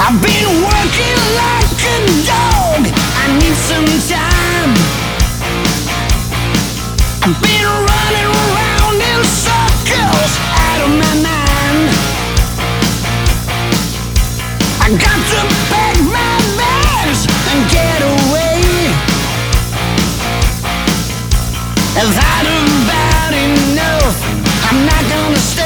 I've been working like a dog. I need some time. I've been running around in circles out of my mind. I got to pack my bags and get away. I've had about enough. I'm not gonna stay.